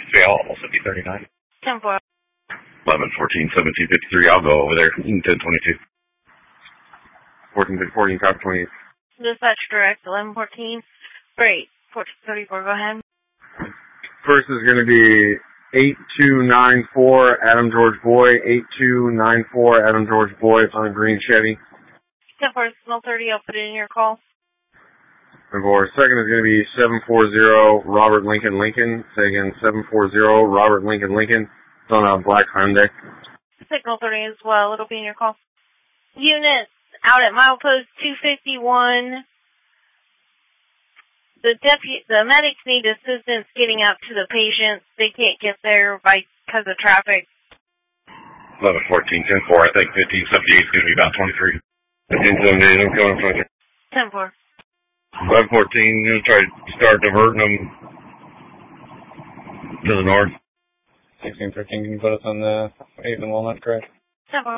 Fail, also B39. 10-4. 11-14-17-53, I'll go over there. 10-22. 14-14, copy 28. Dispatch direct, 11-14. Great. 14-34, go ahead. First is going to be 8294 Adam George Boy. 8294 Adam George Boy. It's on a green Chevy. 10-4, Signal 30, I'll put it in your call. Second is going to be 740 Robert Lincoln Lincoln. Say again, 740 Robert Lincoln Lincoln. It's on a black Hyundai. Signal 30 as well, it'll be in your call. Units out at milepost 251. The medics need assistance getting out to the patients. They can't get there because of traffic. 11-14, 10-4, I think 1578 is going to be about 23. 1578, I'm coming 23. 10-4. 11-14, going to try to start diverting them to the north. 1613, can you put us on the 8th and Walnut, correct? 10-4.